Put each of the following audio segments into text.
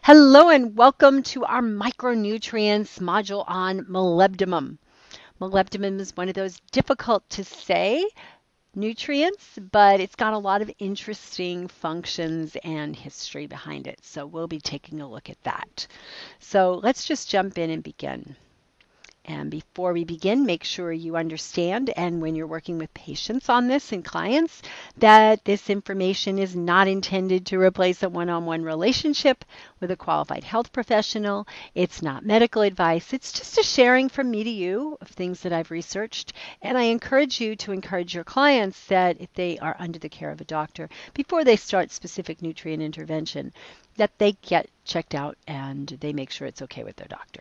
Hello and welcome to our micronutrients module on molybdenum. Molybdenum is one of those difficult to say nutrients, but it's got a lot of interesting functions and history behind it. So we'll be taking a look at that. So let's just jump in and begin. And before we begin, make sure you understand, and when you're working with patients on this and clients, that this information is not intended to replace a one-on-one relationship with a qualified health professional. It's not medical advice. It's just a sharing from me to you of things that I've researched. And I encourage you to encourage your clients that if they are under the care of a doctor, before they start specific nutrient intervention, that they get checked out and they make sure it's okay with their doctor.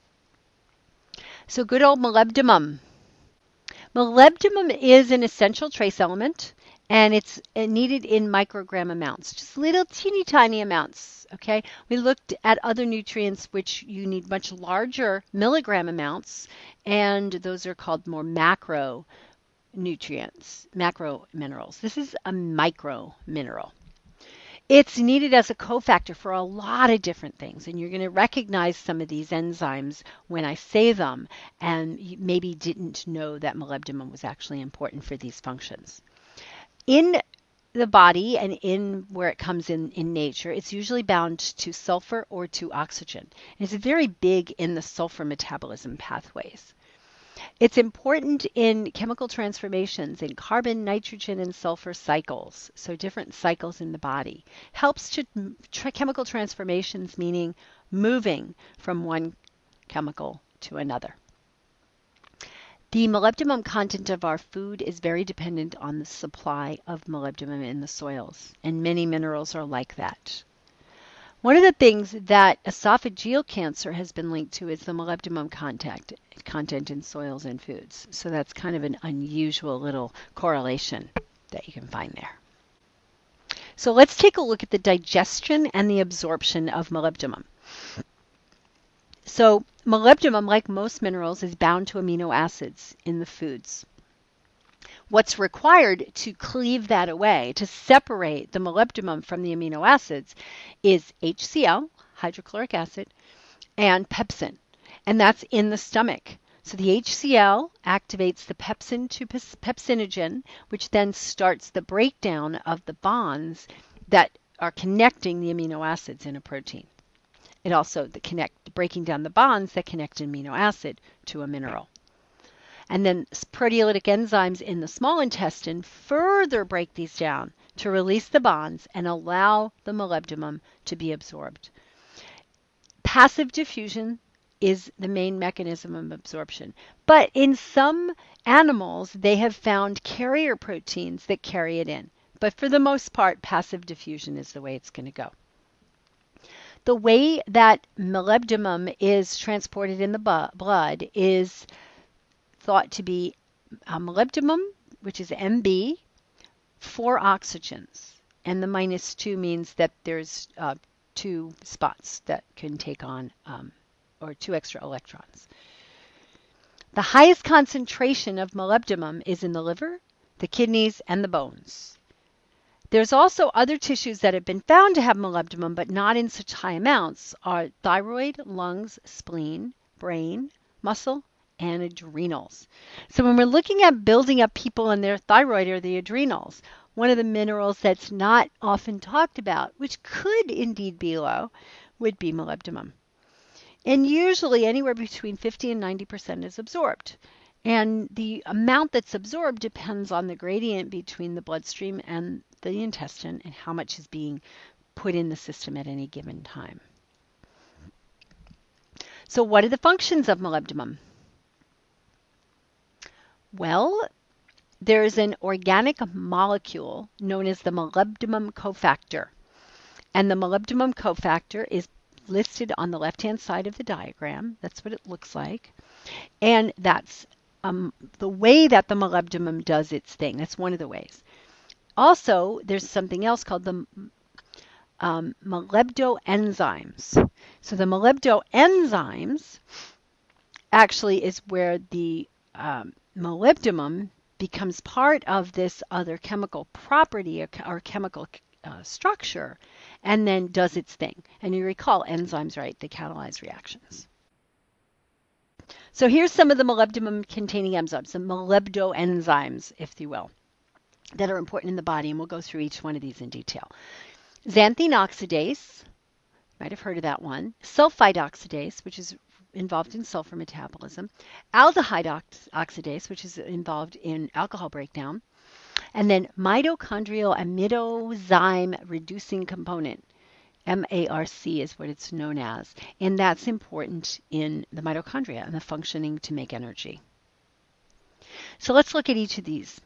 So good old molybdenum. Molybdenum is an essential trace element and it's needed in microgram amounts, just little teeny tiny amounts. Okay, we looked at other nutrients which you need much larger milligram amounts, and those are called more macro nutrients, macro minerals. This is a micro mineral. It's needed as a cofactor for a lot of different things, and you're going to recognize some of these enzymes when I say them, and you maybe didn't know that molybdenum was actually important for these functions. In the body and in where it comes in nature, it's usually bound to sulfur or to oxygen. And it's very big in the sulfur metabolism pathways. It's important in chemical transformations in carbon, nitrogen, and sulfur cycles, so different cycles in the body. Helps to chemical transformations, meaning moving from one chemical to another. The molybdenum content of our food is very dependent on the supply of molybdenum in the soils, and many minerals are like that. One of the things that esophageal cancer has been linked to is the molybdenum content in soils and foods. So that's kind of an unusual little correlation that you can find there. So let's take a look at the digestion and the absorption of molybdenum. So molybdenum, like most minerals, is bound to amino acids in the foods. What's required to cleave that away, to separate the molybdenum from the amino acids, is HCl, hydrochloric acid, and pepsin. And that's in the stomach. So the HCl activates the pepsin to pepsinogen, which then starts the breakdown of the bonds that are connecting the amino acids in a protein. It also breaking down the bonds that connect an amino acid to a mineral. And then proteolytic enzymes in the small intestine further break these down to release the bonds and allow the molybdenum to be absorbed. Passive diffusion is the main mechanism of absorption. But in some animals, they have found carrier proteins that carry it in. But for the most part, passive diffusion is the way it's going to go. The way that molybdenum is transported in the blood is thought to be molybdenum, which is Mb, 4 oxygens. And the -2 means that there's 2 spots that can take on, or 2 extra electrons. The highest concentration of molybdenum is in the liver, the kidneys, and the bones. There's also other tissues that have been found to have molybdenum, but not in such high amounts, are thyroid, lungs, spleen, brain, muscle, and adrenals. So when we're looking at building up people and their thyroid or the adrenals, one of the minerals that's not often talked about, which could indeed be low, would be molybdenum. And usually anywhere between 50 and 90% is absorbed. And the amount that's absorbed depends on the gradient between the bloodstream and the intestine and how much is being put in the system at any given time. So what are the functions of molybdenum? Well, there's an organic molecule known as the molybdenum cofactor. And the molybdenum cofactor is listed on the left-hand side of the diagram. That's what it looks like. And that's the way that the molybdenum does its thing. That's one of the ways. Also, there's something else called the molybdoenzymes. So the molybdoenzymes actually is where the molybdenum becomes part of this other chemical property or chemical structure, and then does its thing. And you recall enzymes, right? They catalyze reactions. So here's some of the molybdenum-containing enzymes, the molybdoenzymes, if you will, that are important in the body, and we'll go through each one of these in detail. Xanthine oxidase, might have heard of that one. Sulfide oxidase, which is involved in sulfur metabolism. Aldehyde oxidase, which is involved in alcohol breakdown. And then mitochondrial amidozyme reducing component. MARC is what it's known as. And that's important in the mitochondria and the functioning to make energy. So let's look at each of these.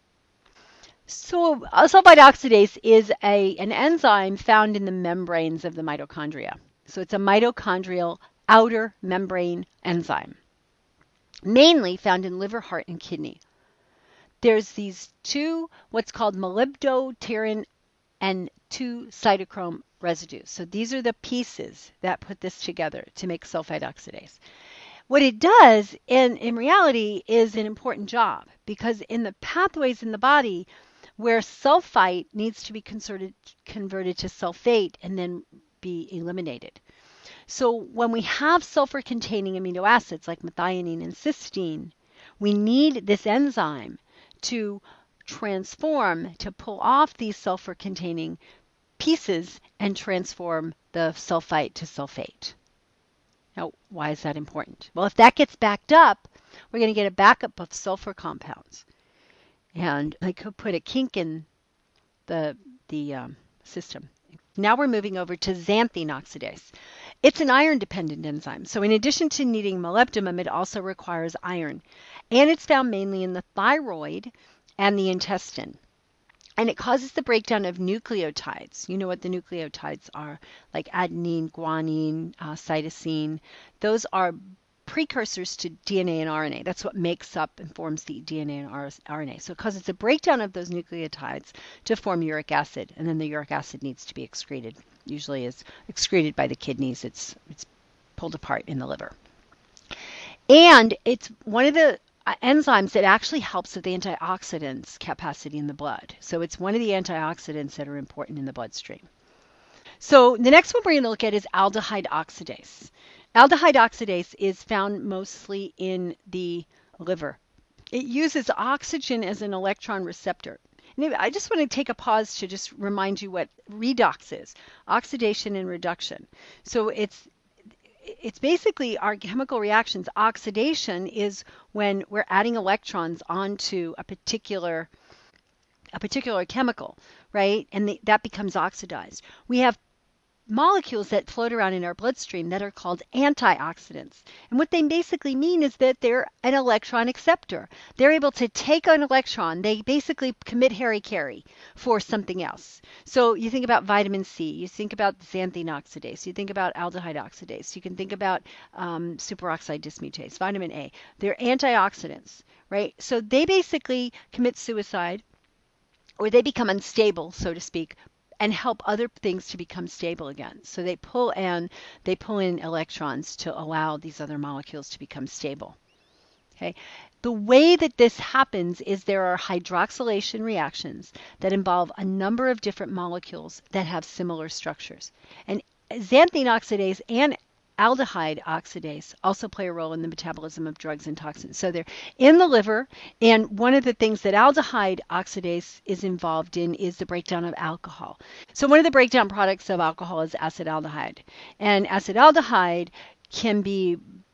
So sulfide oxidase is an enzyme found in the membranes of the mitochondria. So it's a mitochondrial outer membrane enzyme, mainly found in liver, heart, and kidney. There's these two, what's called molybdopterin and 2 cytochrome residues. So these are the pieces that put this together to make sulfide oxidase. What it does in reality is an important job, because in the pathways in the body where sulfite needs to be converted to sulfate and then be eliminated. So when we have sulfur-containing amino acids like methionine and cysteine, we need this enzyme to transform, to pull off these sulfur-containing pieces and transform the sulfite to sulfate. Now, why is that important? Well, if that gets backed up, we're going to get a backup of sulfur compounds. And I could put a kink in the system. Now we're moving over to xanthine oxidase. It's an iron-dependent enzyme. So in addition to needing molybdenum, it also requires iron. And it's found mainly in the thyroid and the intestine. And it causes the breakdown of nucleotides. You know what the nucleotides are, like adenine, guanine, cytosine. Those are precursors to DNA and RNA. That's what makes up and forms the DNA and RNA. So it causes the breakdown of those nucleotides to form uric acid, and then the uric acid needs to be excreted. Usually is excreted by the kidneys. It's pulled apart in the liver. And it's one of the enzymes that actually helps with the antioxidants capacity in the blood. So it's one of the antioxidants that are important in the bloodstream. So the next one we're going to look at is aldehyde oxidase. Aldehyde oxidase is found mostly in the liver. It uses oxygen as an electron receptor. And I just want to take a pause to just remind you what redox is, oxidation and reduction. So it's basically our chemical reactions. Oxidation is when we're adding electrons onto a particular chemical, right? And that becomes oxidized. We have molecules that float around in our bloodstream that are called antioxidants. And what they basically mean is that they're an electron acceptor. They're able to take an electron. They basically commit hara-kiri for something else. So you think about vitamin C, you think about xanthine oxidase, you think about aldehyde oxidase, you can think about superoxide dismutase, vitamin A. They're antioxidants, right? So they basically commit suicide, or they become unstable, so to speak, and help other things to become stable again. So they pull in electrons to allow these other molecules to become stable. Okay. The way that this happens is there are hydroxylation reactions that involve a number of different molecules that have similar structures. And xanthine oxidase and aldehyde oxidase also play a role in the metabolism of drugs and toxins. So they're in the liver, and one of the things that aldehyde oxidase is involved in is the breakdown of alcohol. So one of the breakdown products of alcohol is acetaldehyde. And acetaldehyde can be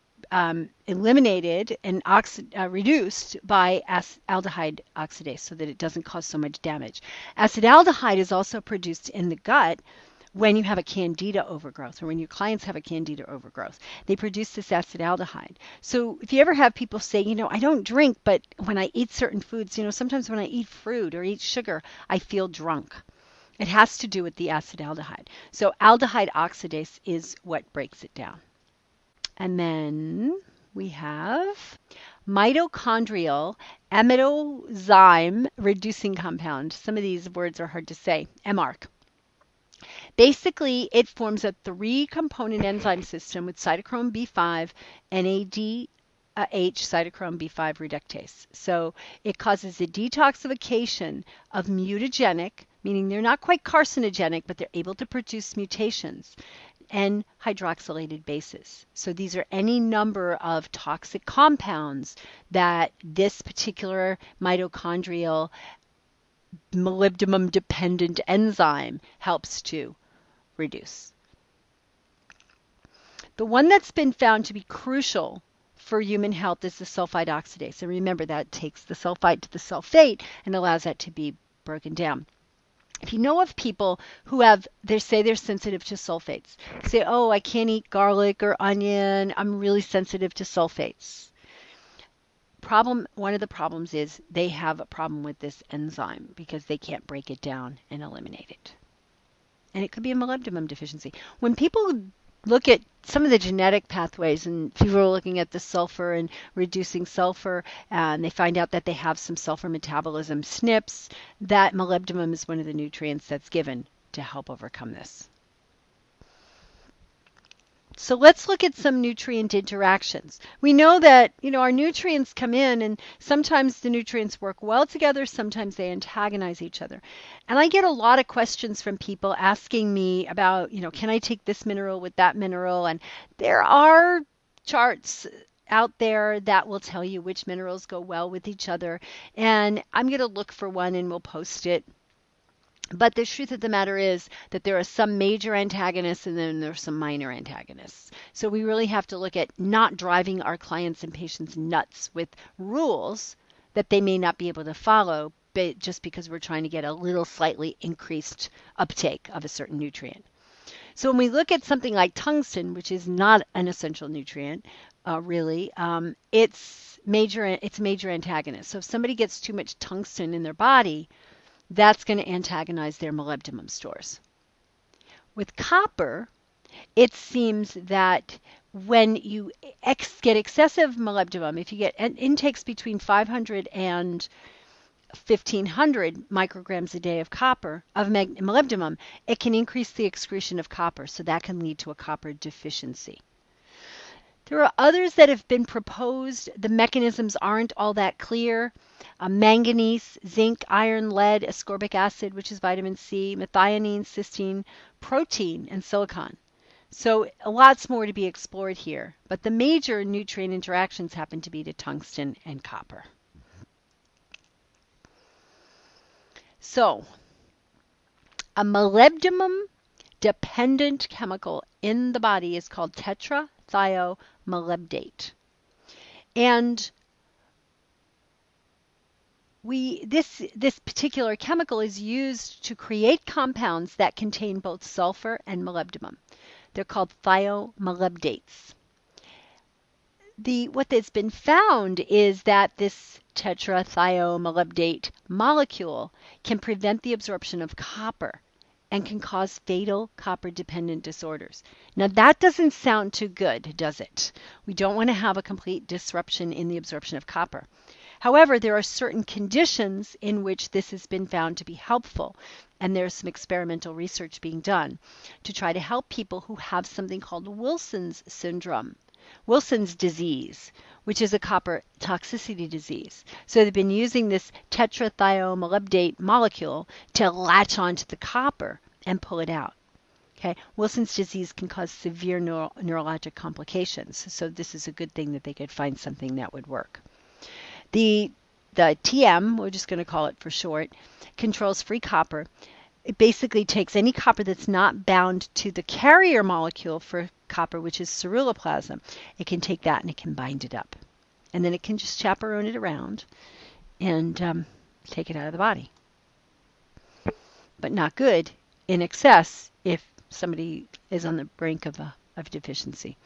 eliminated and reduced by aldehyde oxidase so that it doesn't cause so much damage. Acetaldehyde is also produced in the gut when you have a candida overgrowth, or when your clients have a candida overgrowth. They produce this acetaldehyde. So if you ever have people say, I don't drink, but when I eat certain foods, sometimes when I eat fruit or eat sugar, I feel drunk. It has to do with the acetaldehyde. So aldehyde oxidase is what breaks it down. And then we have mitochondrial amidozyme reducing compound. Some of these words are hard to say, MARC. Basically, it forms a 3-component enzyme system with cytochrome B5, NADH, cytochrome B5 reductase. So it causes a detoxification of mutagenic, meaning they're not quite carcinogenic, but they're able to produce mutations, and hydroxylated bases. So these are any number of toxic compounds that this particular mitochondrial molybdenum dependent enzyme helps to reduce. The one that's been found to be crucial for human health is the sulfide oxidase. And remember, that takes the sulfide to the sulfate and allows that to be broken down. If you know of people who they say they're sensitive to sulfates, say, oh, I can't eat garlic or onion, I'm really sensitive to sulfates. One of the problems is they have a problem with this enzyme because they can't break it down and eliminate it. And it could be a molybdenum deficiency. When people look at some of the genetic pathways, and people are looking at the sulfur and reducing sulfur, and they find out that they have some sulfur metabolism SNPs, that molybdenum is one of the nutrients that's given to help overcome this. So let's look at some nutrient interactions. We know that, our nutrients come in, and sometimes the nutrients work well together, sometimes they antagonize each other. And I get a lot of questions from people asking me about, can I take this mineral with that mineral? And there are charts out there that will tell you which minerals go well with each other. And I'm going to look for one and we'll post it. But the truth of the matter is that there are some major antagonists and then there are some minor antagonists. So we really have to look at not driving our clients and patients nuts with rules that they may not be able to follow, but just because we're trying to get a little slightly increased uptake of a certain nutrient. So when we look at something like tungsten, which is not an essential nutrient, really, it's a major antagonist. So if somebody gets too much tungsten in their body, that's going to antagonize their molybdenum stores. With copper, it seems that when you get excessive molybdenum, if you get intakes between 500 and 1,500 micrograms a day of copper, of molybdenum, it can increase the excretion of copper, so that can lead to a copper deficiency. There are others that have been proposed. The mechanisms aren't all that clear. Manganese, zinc, iron, lead, ascorbic acid, which is vitamin C, methionine, cysteine, protein, and silicon. So lots more to be explored here. But the major nutrient interactions happen to be to tungsten and copper. So a molybdenum-dependent chemical in the body is called tetrathiomolybdate. And this particular chemical is used to create compounds that contain both sulfur and molybdenum. They're called thiomolybdates. What has been found is that this tetrathiomolybdate molecule can prevent the absorption of copper and can cause fatal copper-dependent disorders. Now that doesn't sound too good, does it? We don't want to have a complete disruption in the absorption of copper. However, there are certain conditions in which this has been found to be helpful, and there's some experimental research being done to try to help people who have something called Wilson's syndrome, Wilson's disease, which is a copper toxicity disease. So they've been using this tetrathiomolybdate molecule to latch onto the copper and pull it out. Okay, Wilson's disease can cause severe neurologic complications. So this is a good thing that they could find something that would work. The TM, we're just going to call it for short, controls free copper. It basically takes any copper that's not bound to the carrier molecule for copper, which is ceruloplasmin. It can take that and it can bind it up. And then it can just chaperone it around and take it out of the body. But not good in excess if somebody is on the brink of deficiency.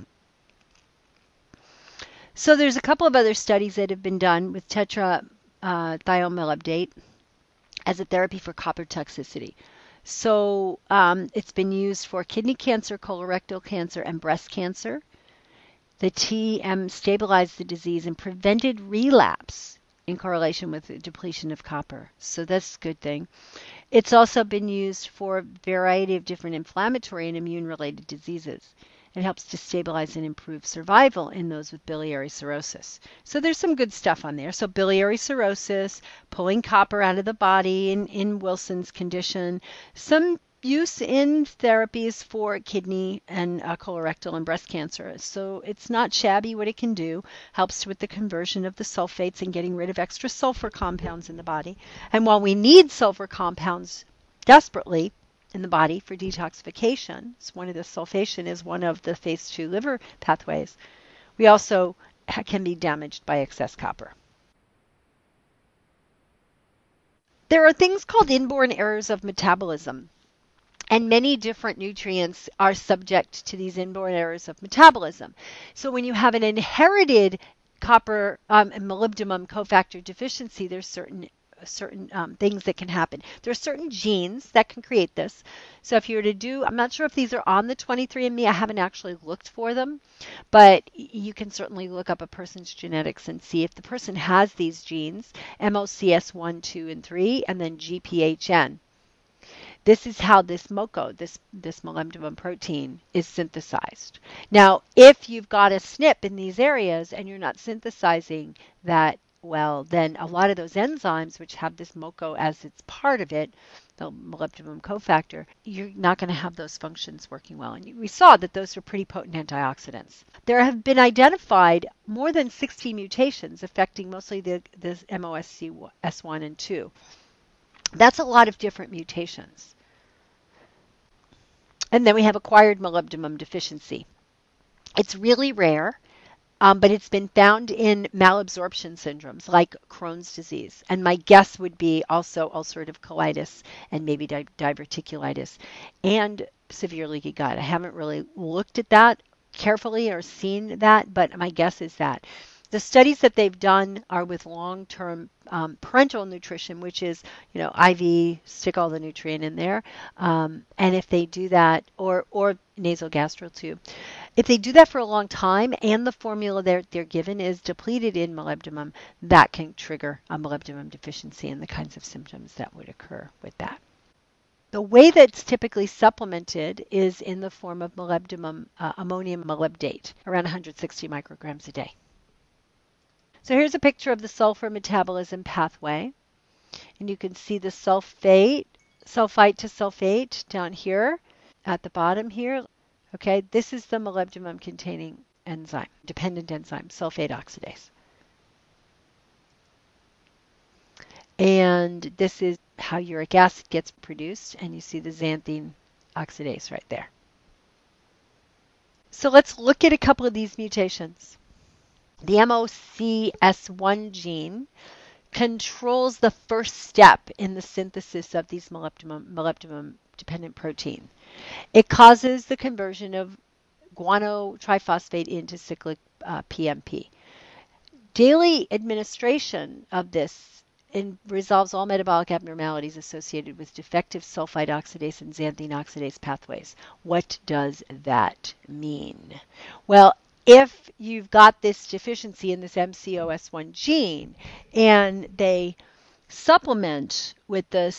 So there's a couple of other studies that have been done with tetrathiomolybdate as a therapy for copper toxicity. So it's been used for kidney cancer, colorectal cancer, and breast cancer. The TM stabilized the disease and prevented relapse in correlation with the depletion of copper. So that's a good thing. It's also been used for a variety of different inflammatory and immune-related diseases. It helps to stabilize and improve survival in those with biliary cirrhosis. So there's some good stuff on there. So biliary cirrhosis, pulling copper out of the body in Wilson's condition, some use in therapies for kidney and colorectal and breast cancer. So it's not shabby what it can do. Helps with the conversion of the sulfates and getting rid of extra sulfur compounds in the body. And while we need sulfur compounds desperately in the body for detoxification, it's one of the sulfation is one of the phase 2 liver pathways, we also can be damaged by excess copper. There are things called inborn errors of metabolism. And many different nutrients are subject to these inborn errors of metabolism. So when you have an inherited copper and molybdenum cofactor deficiency, there's certain things that can happen. There are certain genes that can create this. So if you were to do, I'm not sure if these are on the 23andMe, I haven't actually looked for them, but you can certainly look up a person's genetics and see if the person has these genes, MOCS1, 2, and 3, and then GPHN. This is how this MoCo, this molybdenum protein, is synthesized. Now, if you've got a SNP in these areas and you're not synthesizing that well, then a lot of those enzymes, which have this MoCo as its part of it, the molybdenum cofactor, you're not going to have those functions working well. And we saw that those are pretty potent antioxidants. There have been identified more than 60 mutations affecting mostly the MOSC1 and 2. That's a lot of different mutations. And then we have acquired molybdenum deficiency. It's really rare, but it's been found in malabsorption syndromes like Crohn's disease. And my guess would be also ulcerative colitis and maybe diverticulitis and severe leaky gut. I haven't really looked at that carefully or seen that, but my guess is that. The studies that they've done are with long-term parenteral nutrition, which is, IV, stick all the nutrient in there. And if they do that, or nasogastral tube, if they do that for a long time and the formula they're given is depleted in molybdenum, that can trigger a molybdenum deficiency and the kinds of symptoms that would occur with that. The way that's typically supplemented is in the form of molybdenum, ammonium molybdate, around 160 micrograms a day. So here's a picture of the sulfur metabolism pathway. And you can see the sulfite to sulfate down here at the bottom here. Okay, this is the molybdenum containing enzyme, dependent enzyme, sulfate oxidase. And this is how uric acid gets produced, and you see the xanthine oxidase right there. So let's look at a couple of these mutations. The MOCS1 gene controls the first step in the synthesis of these molybdenum-dependent protein. It causes the conversion of guano triphosphate into cyclic PMP. Daily administration of this resolves all metabolic abnormalities associated with defective sulfite oxidase and xanthine oxidase pathways. What does that mean? Well, if you've got this deficiency in this MCOS1 gene and they supplement with the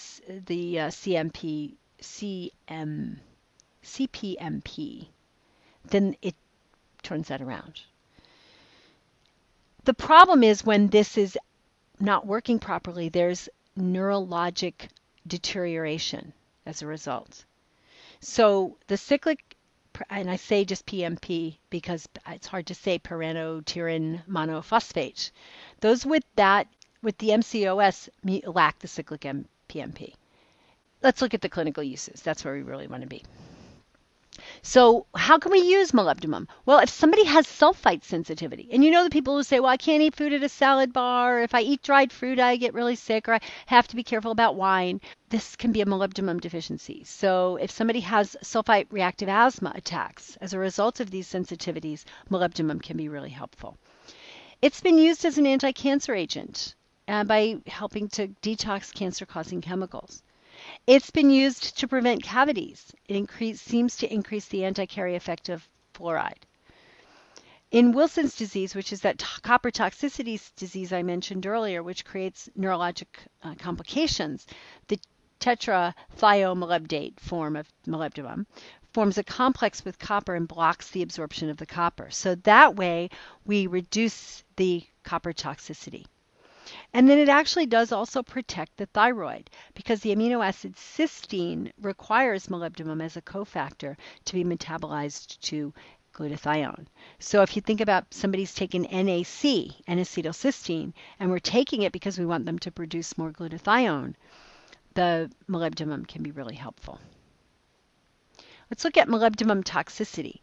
CPMP, then it turns that around. The problem is when this is not working properly, there's neurologic deterioration as a result. So the cyclic, and I say just PMP because it's hard to say, pyranotyrine monophosphate. Those with the MCOS lack the cyclic PMP. Let's look at the clinical uses. That's where we really want to be. So how can we use molybdenum? Well, if somebody has sulfite sensitivity, and the people who say, well, I can't eat food at a salad bar, or if I eat dried fruit, I get really sick, or I have to be careful about wine, this can be a molybdenum deficiency. So if somebody has sulfite reactive asthma attacks as a result of these sensitivities, molybdenum can be really helpful. It's been used as an anti-cancer agent by helping to detox cancer-causing chemicals. It's been used to prevent cavities. It seems to increase the anti-carry effect of fluoride. In Wilson's disease, which is that copper toxicity disease I mentioned earlier, which creates neurologic complications, the tetrathiomolybdate form of molybdenum forms a complex with copper and blocks the absorption of the copper. So that way we reduce the copper toxicity. And then it actually does also protect the thyroid because the amino acid cysteine requires molybdenum as a cofactor to be metabolized to glutathione. So if you think about somebody's taking NAC, N-acetylcysteine, and we're taking it because we want them to produce more glutathione, the molybdenum can be really helpful. Let's look at molybdenum toxicity.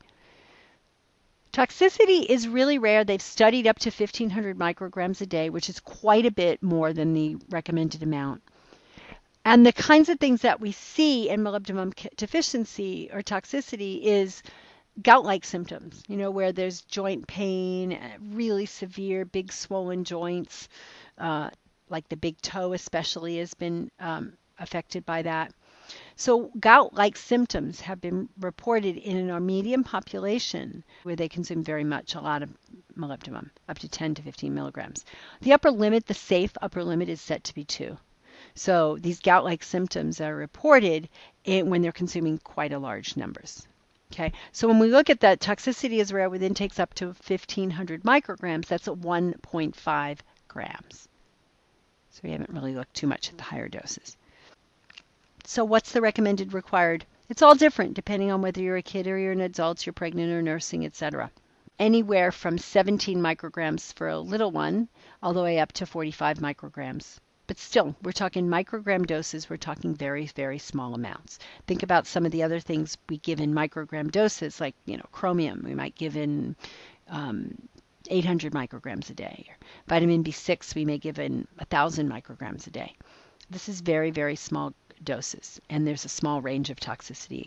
Toxicity is really rare. They've studied up to 1,500 micrograms a day, which is quite a bit more than the recommended amount. And the kinds of things that we see in molybdenum deficiency or toxicity is gout-like symptoms, where there's joint pain, really severe, big swollen joints, like the big toe especially has been affected by that. So gout-like symptoms have been reported in an Armenian population where they consume a lot of molybdenum, up to 10 to 15 milligrams. The upper limit, the safe upper limit, is set to be 2. So these gout-like symptoms are reported when they're consuming quite a large numbers. Okay, so when we look at that, toxicity is rare with intakes up to 1,500 micrograms. That's at 1.5 grams. So we haven't really looked too much at the higher doses. So what's the recommended required? It's all different depending on whether you're a kid or you're an adult, you're pregnant or nursing, etc. Anywhere from 17 micrograms for a little one, all the way up to 45 micrograms. But still, we're talking microgram doses. We're talking very, very small amounts. Think about some of the other things we give in microgram doses, like chromium. We might give in 800 micrograms a day. Or vitamin B6, we may give in 1,000 micrograms a day. This is very, very small doses, and there's a small range of toxicity.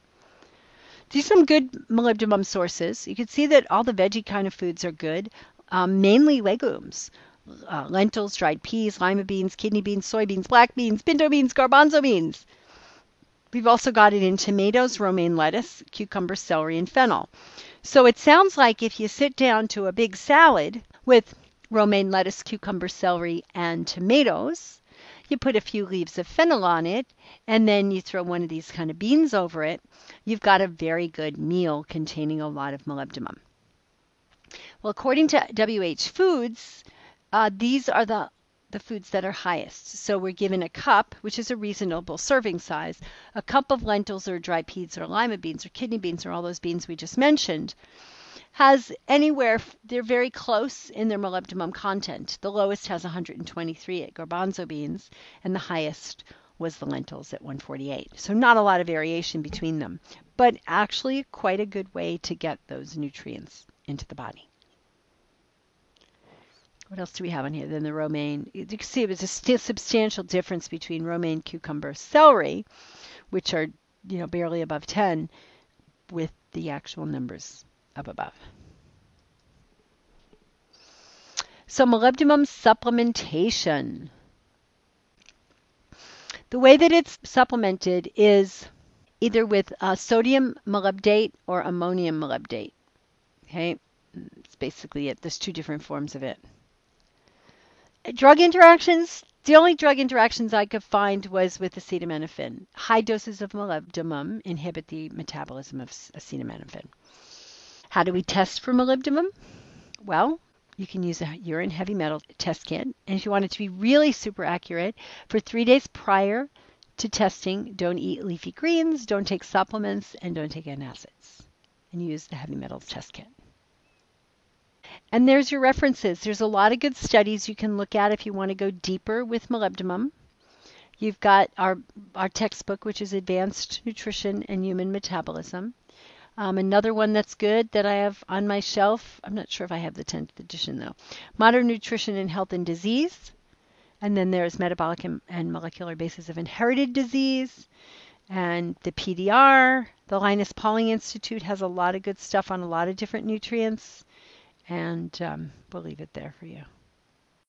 These are some good molybdenum sources. You can see that all the veggie kind of foods are good, mainly legumes. Lentils, dried peas, lima beans, kidney beans, soybeans, black beans, pinto beans, garbanzo beans. We've also got it in tomatoes, romaine lettuce, cucumber, celery, and fennel. So it sounds like if you sit down to a big salad with romaine lettuce, cucumber, celery, and tomatoes, you put a few leaves of fennel on it, and then you throw one of these kind of beans over it, you've got a very good meal containing a lot of molybdenum. Well, according to WH Foods, these are the foods that are highest. So we're given a cup, which is a reasonable serving size, a cup of lentils or dried peas or lima beans or kidney beans or all those beans we just mentioned, has anywhere, they're very close in their molybdenum content. The lowest has 123 at garbanzo beans, and the highest was the lentils at 148. So not a lot of variation between them, but actually quite a good way to get those nutrients into the body. What else do we have on here? Then the romaine. You can see it was a substantial difference between romaine, cucumber, celery, which are barely above 10, with the actual numbers up above. So molybdenum supplementation. The way that it's supplemented is either with sodium molybdate or ammonium molybdate. Okay, it's basically it. There's 2 different forms of it. Drug interactions, the only drug interactions I could find was with acetaminophen. High doses of molybdenum inhibit the metabolism of acetaminophen. How do we test for molybdenum? Well, you can use a urine heavy metal test kit. And if you want it to be really super accurate, for 3 days prior to testing, don't eat leafy greens, don't take supplements, and don't take antacids. And use the heavy metals test kit. And there's your references. There's a lot of good studies you can look at if you want to go deeper with molybdenum. You've got our textbook, which is Advanced Nutrition and Human Metabolism. Another one that's good that I have on my shelf, I'm not sure if I have the 10th edition though, Modern Nutrition in Health and Disease. And then there's Metabolic and Molecular Bases of Inherited Disease. And the PDR, the Linus Pauling Institute has a lot of good stuff on a lot of different nutrients. And we'll leave it there for you.